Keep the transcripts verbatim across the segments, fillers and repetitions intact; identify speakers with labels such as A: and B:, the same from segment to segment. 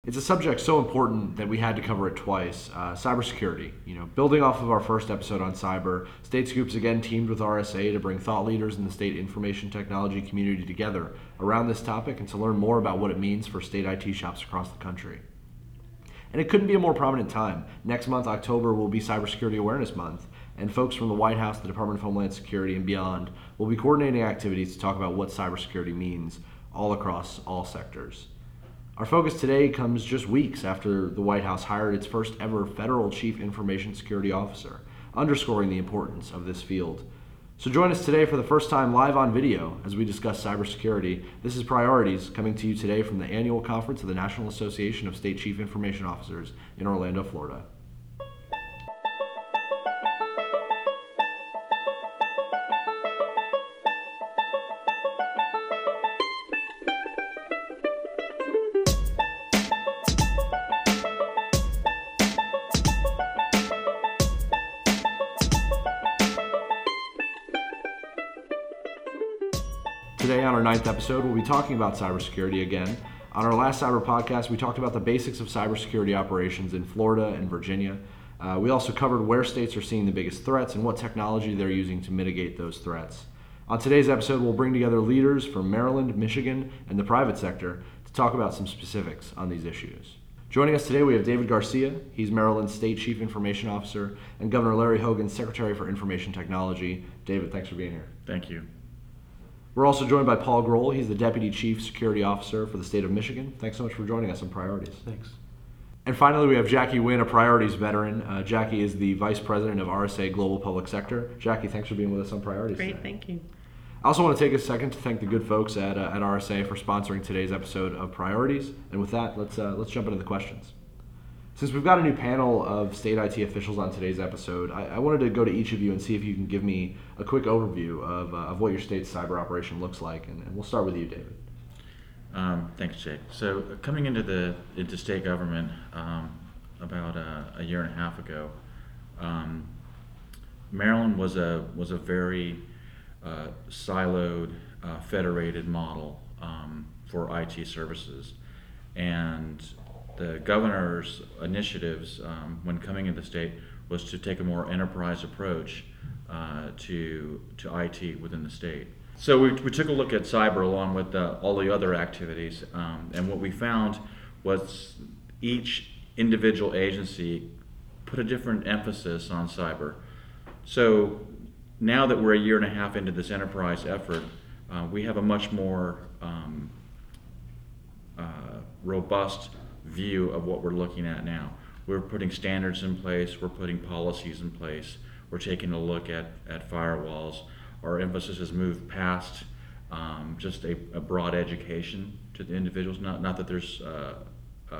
A: It's a subject so important that we had to cover it twice. Uh, cybersecurity. You know, building off of our first episode on cyber, State Scoops again teamed with R S A to bring thought leaders in the state information technology community together around this topic and to learn more about what it means for state I T shops across the country. And it couldn't be a more prominent time. Next month, October, will be Cybersecurity Awareness Month, and folks from the White House, the Department of Homeland Security, and beyond will be coordinating activities to talk about what cybersecurity means all across all sectors. Our focus today comes just weeks after the White House hired its first ever federal Chief Information Security Officer, underscoring the importance of this field. So join us today for the first time live on video as we discuss cybersecurity. This is Priorities, coming to you today from the annual conference of the National Association of State Chief Information Officers in Orlando, Florida. Today on our ninth episode, we'll be talking about cybersecurity again. On our last cyber podcast, we talked about the basics of cybersecurity operations in Florida and Virginia. Uh, we also covered where states are seeing the biggest threats and what technology they're using to mitigate those threats. On today's episode, we'll bring together leaders from Maryland, Michigan, and the private sector to talk about some specifics on these issues. Joining us today, we have David Garcia. He's Maryland's State Chief Information Officer, and Governor Larry Hogan, Secretary for Information Technology. David, thanks for being here.
B: Thank you.
A: We're also joined by Paul Grohl. He's the Deputy Chief Security Officer for the state of Michigan. Thanks so much for joining us on Priorities.
C: Thanks.
A: And finally, we have Jackie Wynn, a Priorities veteran. Uh, Jackie is the Vice President of R S A Global Public Sector. Jackie, thanks for being with us on Priorities
D: Great,
A: today.
D: thank you.
A: I also want to take a second to thank the good folks at, uh, at R S A for sponsoring today's episode of Priorities. And with that, let's uh, let's jump into the questions. Since we've got a new panel of state I T officials on today's episode, I, I wanted to go to each of you and see if you can give me a quick overview of, uh, of what your state's cyber operation looks like. And, and we'll start with you, David.
B: Um, thanks, Jake. So uh, coming into the into state government um, about uh, a year and a half ago, um, Maryland was a was a very uh, siloed, uh, federated model um, for I T services, and the governor's initiatives um, when coming into the state was to take a more enterprise approach uh, to to I T within the state. So we, we took a look at cyber along with uh, all the other activities, um, and what we found was each individual agency put a different emphasis on cyber. So now that we're a year and a half into this enterprise effort, uh, we have a much more um, uh, robust view of what we're looking at now. We're putting standards in place, we're putting policies in place, we're taking a look at, at firewalls. Our emphasis has moved past um, just a, a broad education to the individuals, not, not that there's uh, uh,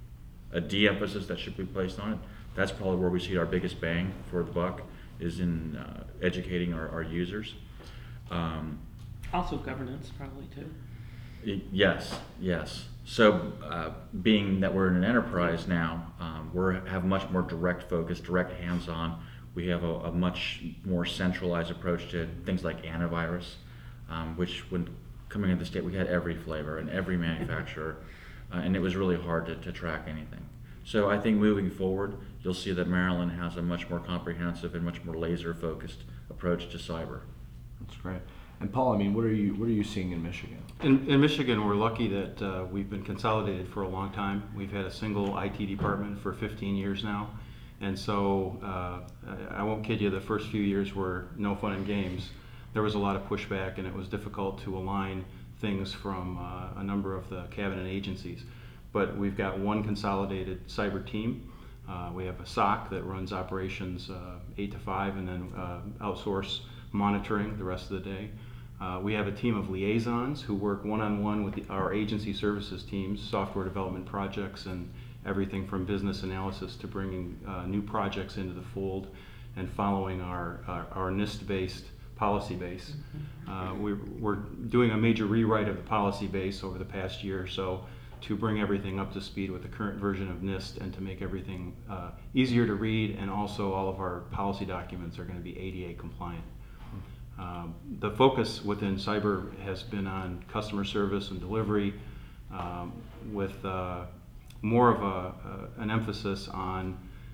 B: a de-emphasis that should be placed on it. That's probably where we see our biggest bang for the buck, is in uh, educating our, our users. Um,
D: Also governance, probably too.
B: y- yes, yes. So, uh, being that we're in an enterprise now, um, we have much more direct focus, direct hands-on. We have a, a much more centralized approach to things like antivirus, um, which when coming into the state, we had every flavor and every manufacturer, uh, and it was really hard to, to track anything. So I think moving forward, you'll see that Maryland has a much more comprehensive and much more laser-focused approach to cyber.
A: That's great. And Paul, I mean, what are you what are you seeing in Michigan?
C: In, in Michigan, we're lucky that uh, we've been consolidated for a long time. We've had a single I T department for fifteen years now. And so, uh, I, I won't kid you, the first few years were no fun and games. There was a lot of pushback, and it was difficult to align things from uh, a number of the cabinet agencies. But we've got one consolidated cyber team. Uh, we have a S O C that runs operations uh, eight to five, and then uh, outsource monitoring the rest of the day. Uh, we have a team of liaisons who work one-on-one with the, our agency services teams, software development projects, and everything from business analysis to bringing uh, new projects into the fold and following our, our, our NIST-based policy base. Uh, we're, we're doing a major rewrite of the policy base over the past year or so to bring everything up to speed with the current version of NIST and to make everything uh, easier to read, and also all of our policy documents are going to be A D A compliant. Um, the focus within cyber has been on customer service and delivery, um, with uh, more of a, a an emphasis on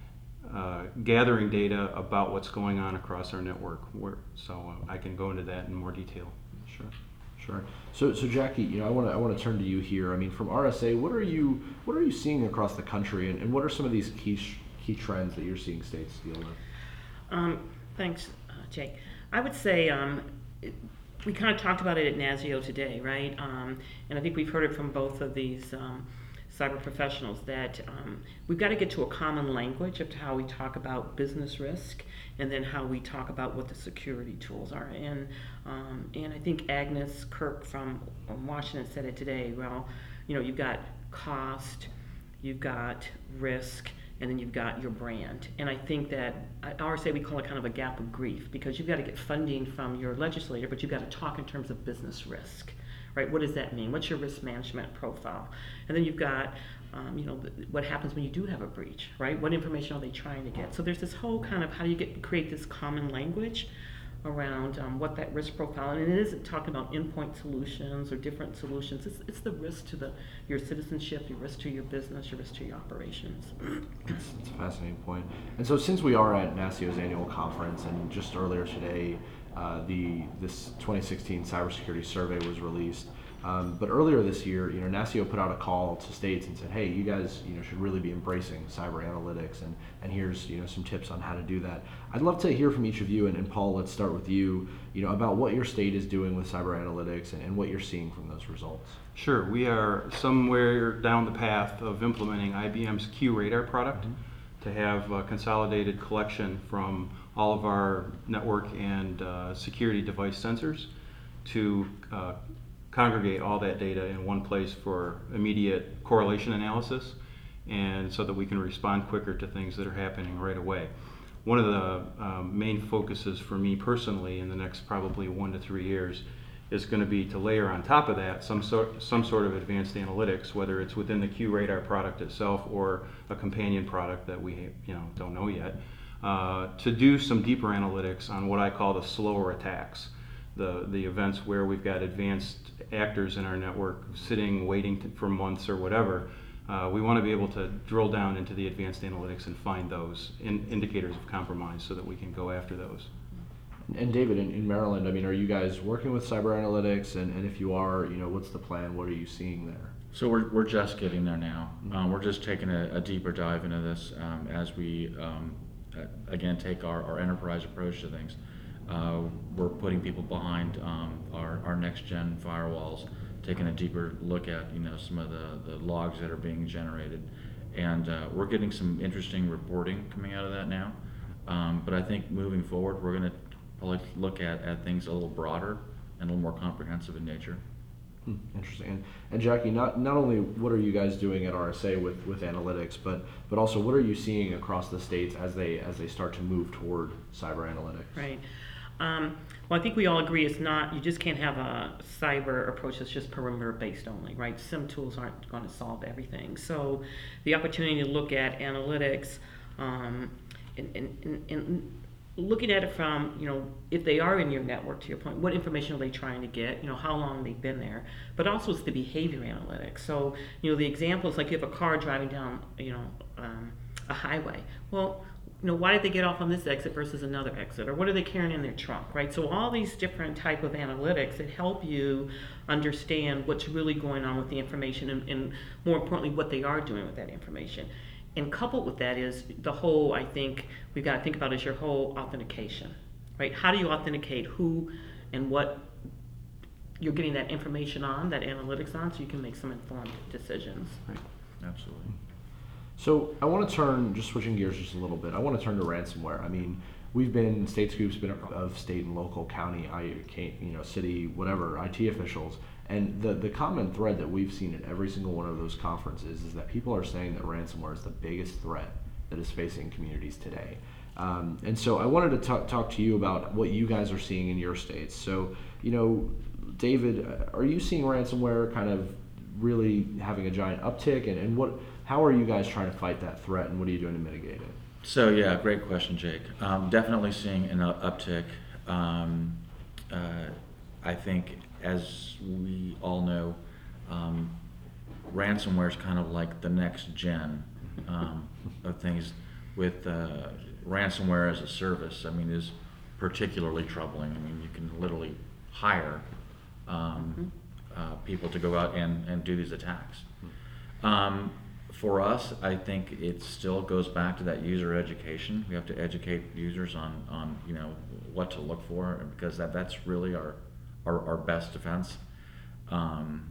C: uh, gathering data about what's going on across our network. Where, so uh, I can go into that in more detail.
A: Sure, sure. So, so Jackie, you know, I want to I want to turn to you here. I mean, from R S A, what are you what are you seeing across the country, and, and what are some of these key sh- key trends that you're seeing states deal with?
D: Um, thanks, uh, Jake. I would say um, it, we kind of talked about it at NASIO today, right? Um, and I think we've heard it from both of these um, cyber professionals that um, we've got to get to a common language of how we talk about business risk, and then how we talk about what the security tools are. And um, and I think Agnes Kirk from Washington said it today. Well, you know, you've got cost, you've got risk, and then you've got your brand. And I think that at R S A we call it kind of a gap of grief, because you've got to get funding from your legislator, but you've got to talk in terms of business risk, right? What does that mean? What's your risk management profile? And then you've got, um, you know, what happens when you do have a breach, right? What information are they trying to get? So there's this whole kind of how do you get create this common language around um, what that risk profile, and it isn't talking about endpoint solutions or different solutions. It's, it's the risk to the your citizenship, your risk to your business, your risk to your operations.
A: It's, it's a fascinating point. And so, since we are at NASIO's annual conference, and just earlier today, uh, the this twenty sixteen cybersecurity survey was released. Um, but earlier this year, you know, NASIO put out a call to states and said, "Hey, you guys, you know, should really be embracing cyber analytics, and and here's, you know, some tips on how to do that." I'd love to hear from each of you, and, and Paul, let's start with you. You know, about what your state is doing with cyber analytics, and, and what you're seeing from those results.
C: Sure, we are somewhere down the path of implementing I B M's Q Radar product mm-hmm. to have a consolidated collection from all of our network and uh, security device sensors to uh, congregate all that data in one place for immediate correlation analysis, and so that we can respond quicker to things that are happening right away. One of the um, main focuses for me personally in the next probably one to three years is going to be to layer on top of that some sort some sort of advanced analytics, whether it's within the Q Radar product itself or a companion product that we you know don't know yet, uh, to do some deeper analytics on what I call the slower attacks, the the events where we've got advanced actors in our network sitting waiting to, for months or whatever. Uh, we want to be able to drill down into the advanced analytics and find those in, indicators of compromise so that we can go after those.
A: And David, in, in Maryland, I mean, are you guys working with cyber analytics? And, and if you are, you know, what's the plan? What are you seeing there?
B: So we're, we're just getting there now. Um, we're just taking a, a deeper dive into this um, as we, um, uh, again, take our, our enterprise approach to things. Uh, we're putting people behind um, our, our next-gen firewalls, taking a deeper look at, you know, some of the, the logs that are being generated. And uh, we're getting some interesting reporting coming out of that now. Um, but I think moving forward, we're going to probably look at, at things a little broader and a little more comprehensive in nature.
A: Hmm, interesting. And, and Jackie, not not only what are you guys doing at R S A with, with analytics, but but also what are you seeing across the states as they as they start to move toward cyber analytics?
D: Right. Um, well, I think we all agree it's not, you just can't have a cyber approach that's just perimeter based only, right? SIM tools aren't going to solve everything. So the opportunity to look at analytics um, and, and, and, and looking at it from, you know, if they are in your network, to your point, what information are they trying to get, you know, how long they've been there, but also it's the behavior analytics. So, you know, the examples, like you have a car driving down, you know, um, a highway. Well, you know, why did they get off on this exit versus another exit? Or what are they carrying in their trunk, right? So all these different type of analytics that help you understand what's really going on with the information and, and more importantly, what they are doing with that information. And coupled with that is the whole, I think, we've got to think about is your whole authentication, right? How do you authenticate who and what you're getting that information on, that analytics on, so you can make some informed decisions.
B: Right. Absolutely.
A: So I want to turn, just switching gears just a little bit, I want to turn to ransomware. I mean, we've been, State Scoop's been of state and local, county, you know, city, whatever, I T officials. And the, the common thread that we've seen at every single one of those conferences is that people are saying that ransomware is the biggest threat that is facing communities today. Um, and so I wanted to talk, talk to you about what you guys are seeing in your states. So, you know, David, are you seeing ransomware kind of really having a giant uptick? And, and what, how are you guys trying to fight that threat, and what are you doing to mitigate it?
B: So yeah, great question, Jake. Um, definitely seeing an uptick. Um, uh, I think, as we all know, um, ransomware is kind of like the next gen um, of things. With uh, ransomware as a service, I mean, is particularly troubling. I mean, you can literally hire um, uh, people to go out and, and do these attacks. Um, for us, I think it still goes back to that user education. We have to educate users on, on you know, what to look for, because that, that's really our, our, our best defense. Um,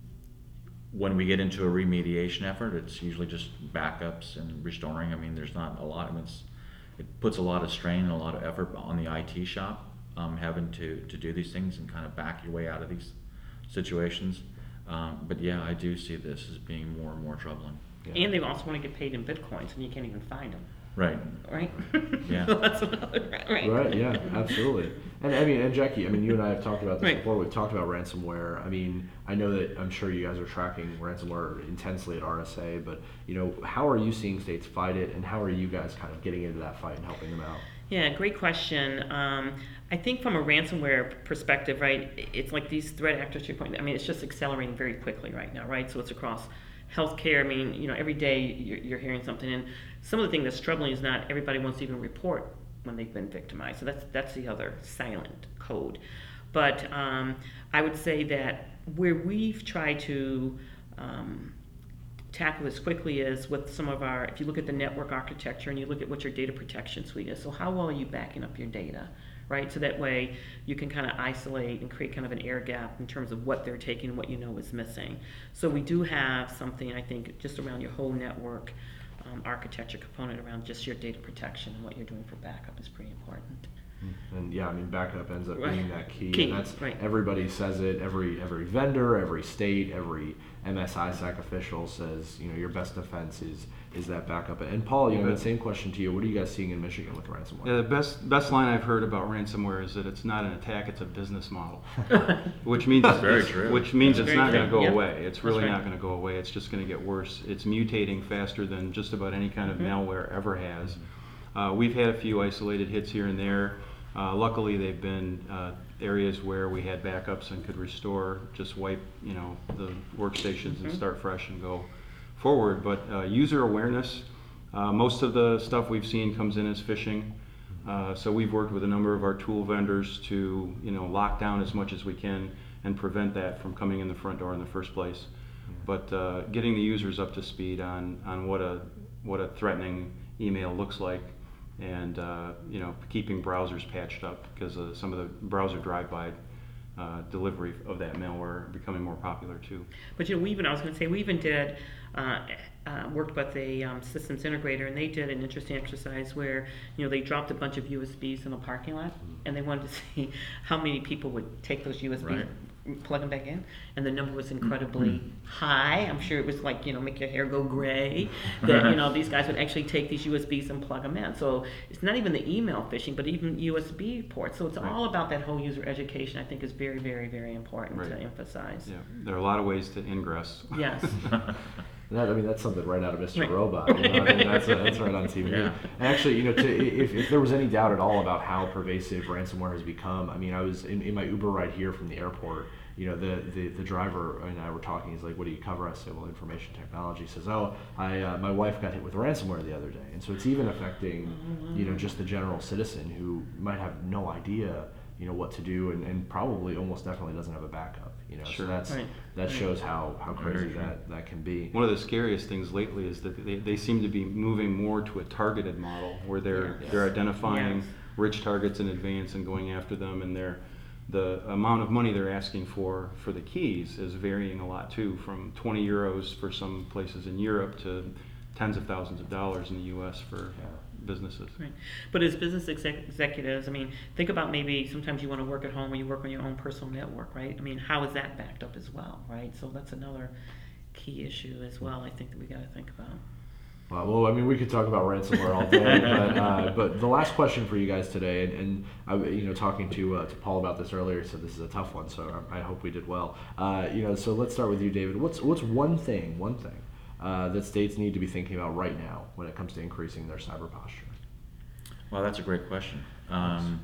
B: when we get into a remediation effort, it's usually just backups and restoring. I mean, there's not a lot. I mean, it's, it puts a lot of strain and a lot of effort on the I T shop, um, having to, to do these things and kind of back your way out of these situations. Um, but yeah, I do see this as being more and more troubling.
A: Yeah.
D: And they also want to get paid in bitcoins, and you can't even find them.
B: Right.
D: Right?
B: Yeah.
D: So that's another, right?
A: Right, yeah, absolutely. And I mean, and Jackie, I mean, you and I have talked about this
D: Right.
A: before. We've talked about ransomware. I mean, I know that I'm sure you guys are tracking ransomware intensely at R S A, but you know, how are you seeing states fight it, and how are you guys kind of getting into that fight and helping them out?
D: Yeah, great question. Um, I think from a ransomware perspective, right, it's like these threat actors, to your point, I mean, it's just accelerating very quickly right now, right? So it's across healthcare. I mean, you know, every day you're, you're hearing something, and some of the thing that's troubling is not everybody wants to even report when they've been victimized. So that's that's the other silent code. But um, I would say that where we've tried to um, tackle this quickly is with some of our, if you look at the network architecture and you look at what your data protection suite is, so how well are you backing up your data, right? So that way you can kind of isolate and create kind of an air gap in terms of what they're taking and what you know is missing. So we do have something, I think, just around your whole network um, architecture component around just your data protection, and what you're doing for backup is pretty important.
A: And yeah, I mean, backup ends up
D: Right.
A: being that key.
D: Key,
A: And that's
D: right.
A: everybody says it. Every every vendor, every state, every M S I S A C official says, you know, your best defense is is that backup. And Paul, you know,
C: bet.
A: the same question to you. What are you guys seeing in Michigan with ransomware?
C: Yeah, the best best line I've heard about ransomware is that it's not an attack; it's a business model, which means it's,
B: Very
C: it's-
B: true.
C: which means
D: That's
C: it's
D: very
C: not going to
D: true.
C: go
D: Yeah.
C: away. It's really
D: right.
C: not going to go away. It's just going to get worse. It's mutating faster than just about any kind of
D: Mhm.
C: malware ever has. Uh, we've had a few isolated hits here and there. Uh, luckily, they've been uh, areas where we had backups and could restore, just wipe, you know, the workstations and
D: Mhm.
C: start fresh and go forward. But uh, user awareness, uh, most of the stuff we've seen comes in as phishing. Uh, so we've worked with a number of our tool vendors to, you know, lock down as much as we can and prevent that from coming in the front door in the first place. But uh, getting the users up to speed on, on what a what a threatening email looks like, and uh, you know, keeping browsers patched up, because uh, some of the browser drive-by uh, delivery of that malware are becoming more popular too.
D: But you know, we even, I was going to say, we even did, uh, uh, worked with a um, systems integrator, and they did an interesting exercise where, you know, they dropped a bunch of U S Bs in a parking lot, and they wanted to see how many people would take those U S Bs,
B: Right.
D: plug them back in, and the number was incredibly high. I'm sure it was like, you know, make your hair go gray, that, you know, these guys would actually take these U S Bs and plug them in. So it's not even the email phishing, but even U S B ports. So it's
C: Right.
D: all about that whole user education, I think, is very, very, very important
C: Right.
D: to emphasize.
C: Yeah, there are a lot of ways to ingress.
D: Yes.
A: That, I mean, that's something right out of Mister
D: Right.
A: Robot. You know? I mean, that's, that's right on T V.
B: Yeah.
A: And actually, you know, to, if, if there was any doubt at all about how pervasive ransomware has become, I mean, I was in, in my Uber ride here from the airport. You know, the, the, the driver and I were talking. He's like, "What do you cover?" I said, "Well, information technology." He says, "Oh, I uh, my wife got hit with ransomware the other day," and so it's even affecting, you know, just the general citizen who might have no idea, you know, what to do, and, and probably almost definitely doesn't have a backup. You know,
C: Sure.
A: so that's
D: Right.
A: that
D: Right.
A: shows how how
B: Very
A: crazy
B: true.
A: that that can be.
C: One of the scariest things lately is that they, they seem to be moving more to a targeted model, where they're
A: Yes.
C: they're identifying
D: Yes.
C: rich targets in advance and going after them, and they're the amount of money they're asking for for the keys is varying a lot too, from twenty euros for some places in Europe to tens of thousands of dollars in the U S for
A: Yeah.
C: businesses.
D: Right. But as business exec- executives, I mean, think about maybe sometimes you want to work at home or you work on your own personal network, right? I mean, how is that backed up as well, right? So that's another key issue as well, I think, that we got to think about.
A: Uh, well, I mean, we could talk about ransomware all day, but uh, but the last question for you guys today, and, and I, you know, talking to uh, to Paul about this earlier, he said this is a tough one, so I, I hope we did well. Uh, you know, so let's start with you, David. What's what's one thing, one thing uh, that states need to be thinking about right now when it comes to increasing their cyber posture?
B: Well, that's a great question. Um,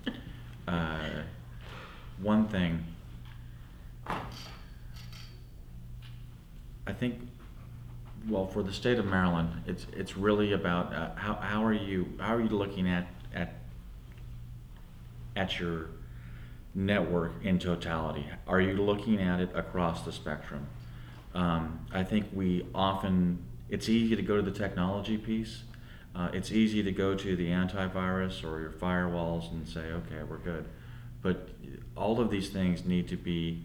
B: uh, one thing, I think, well, for the state of Maryland, it's it's really about uh, how how are you how are you looking at at at your network in totality? Are you looking at it across the spectrum? Um, I think we often, it's easy to go to the technology piece. Uh, it's easy to go to the antivirus or your firewalls and say, okay, we're good. But all of these things need to be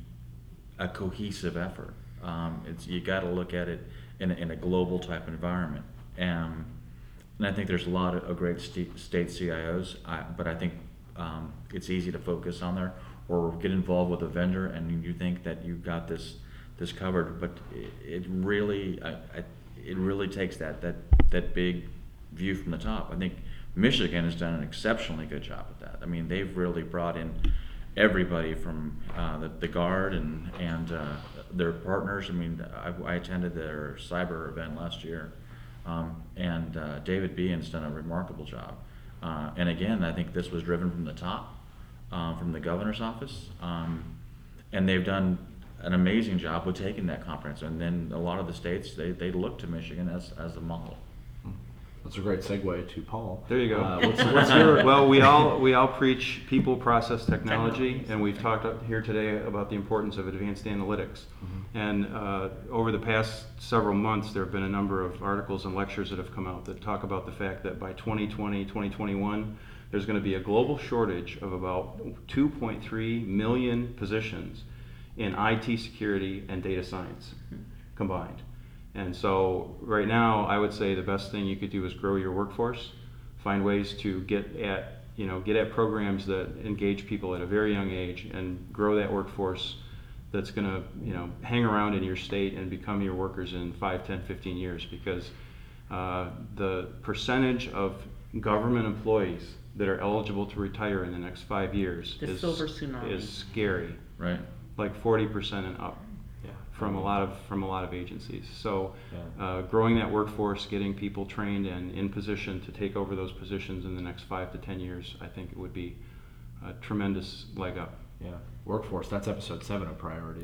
B: a cohesive effort. Um, it's you got to look at it in a, in a global type environment. Um, and I think there's a lot of, of great st- state C I Os, I, but I think um, it's easy to focus on there or get involved with a vendor and you think that you've got this this covered. But it, it really I, I, it really takes that that that big view from the top. I think Michigan has done an exceptionally good job at that. I mean, they've really brought in everybody from uh, the, the Guard and and uh, their partners. I mean, I, I attended their cyber event last year, um, and uh, David Behan's done a remarkable job. Uh, and again, I think this was driven from the top, uh, from the governor's office, um, and they've done an amazing job with taking that comprehensive. And then a lot of the states they, they look to Michigan as as the model.
A: That's a great segue to Paul.
C: There you go.
A: Uh, what's, what's your,
C: Well, we all we all preach people, process, technology, and we've talked up here today about the importance of advanced analytics. Mm-hmm. And uh, over the past several months, there have been a number of articles and lectures that have come out that talk about the fact that by twenty twenty, twenty twenty-one, there's going to be a global shortage of about two point three million positions in I T security and data science combined. And so right now, I would say the best thing you could do is grow your workforce, find ways to get at, you know, get at programs that engage people at a very young age and grow that workforce that's going to, you know, hang around in your state and become your workers in five, ten, fifteen years, because uh, the percentage of government employees that are eligible to retire in the next five years
D: The
C: is,
D: silver tsunami.
C: is scary,
B: Right.
C: like forty percent and up.
A: yeah.
C: From a lot of from a lot of agencies. So
A: Yeah.
C: uh, growing that workforce, getting people trained and in position to take over those positions in the next five to ten years, I think it would be a tremendous leg up.
A: Yeah, workforce. That's episode seven of priorities.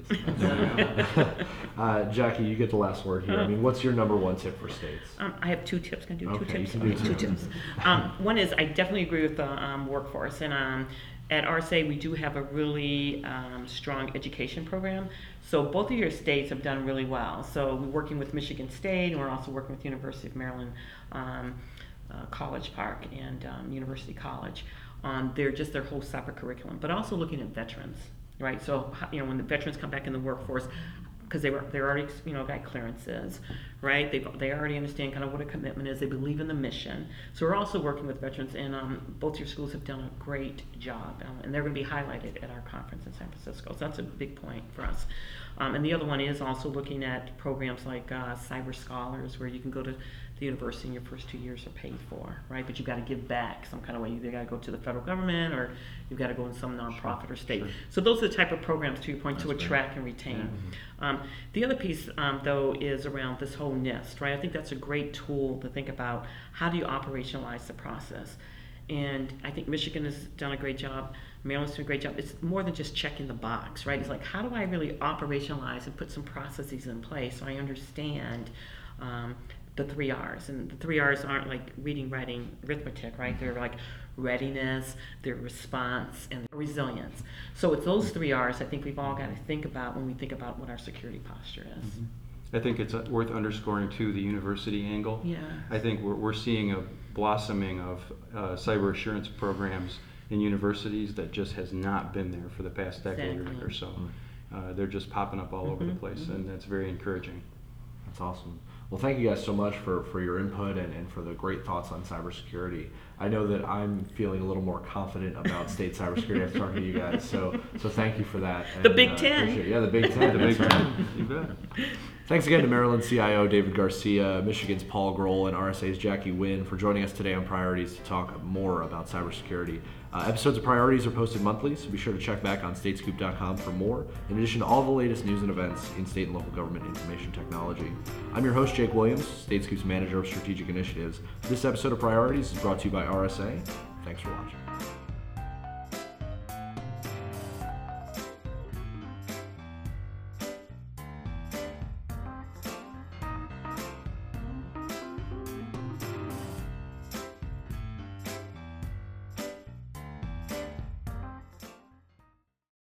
A: uh, Jackie, you get the last word here. I mean, what's your number one tip for states?
D: Um, I have two tips. Can I do two
A: Okay, you
D: tips?
A: can do
D: Okay,
A: two.
D: two tips. Um, one is I definitely agree with the um, workforce, and um, at R S A we do have a really um, strong education program. So both of your states have done really well. So we're working with Michigan State, and we're also working with University of Maryland um, uh, College Park and um, University College on their just their whole cyber curriculum, but also looking at veterans, right? So you know when the veterans come back in the workforce, because they were they're already you know got clearances, right? They they already understand kind of what a commitment is. They believe in the mission. So we're also working with veterans, and um, both your schools have done a great job, um, and they're going to be highlighted at our conference in San Francisco. So that's a big point for us. Um, and the other one is also looking at programs like uh, Cyber Scholars, where you can go to the university and your first two years are paid for, right? But you've got to give back some kind of way. You either got to go to the federal government or you've got to go in some nonprofit
C: Sure,
D: or state.
C: sure.
D: So those are the type of programs, to your point, to
B: That's
D: attract and retain.
C: Yeah.
D: Um, the other piece, um, though, is around this whole NIST, right? I think that's a great tool to think about. How do you operationalize the process? And I think Michigan has done a great job. Maryland's done a great job. It's more than just checking the box, right? It's like, how do I really operationalize and put some processes in place so I understand um, the three R's? And the three R's aren't like reading, writing, arithmetic, right? They're like readiness, their response, and resilience. So it's those three R's I think we've all got to think about when we think about what our security posture is.
C: Mm-hmm. I think it's worth underscoring too the university angle.
D: Yeah.
C: I think we're, we're seeing a blossoming of uh, cyber assurance programs in universities that just has not been there for the past decade
D: Exactly.
C: or so. Uh, they're just popping up all over the
D: Mhm,
C: place,
D: mhm.
C: and that's very encouraging.
A: That's awesome. Well, thank you guys so much for, for your input and, and for the great thoughts on cybersecurity. I know that I'm feeling a little more confident about state cybersecurity after talking to you guys, so so thank you for that.
D: The
A: And,
D: Big
A: uh,
D: Ten.
A: appreciate it. Yeah, the Big Ten.
C: The Big
A: that's right.
C: Ten. You bet.
A: Thanks again to Maryland C I O David Garcia, Michigan's Paul Grohl, and R S A's Jackie Wynn for joining us today on Priorities to talk more about cybersecurity. Uh, episodes of Priorities are posted monthly, so be sure to check back on state scoop dot com for more, in addition to all the latest news and events in state and local government information technology. I'm your host, Jake Williams, State Scoop's Manager of Strategic Initiatives. This episode of Priorities is brought to you by R S A. Thanks for watching.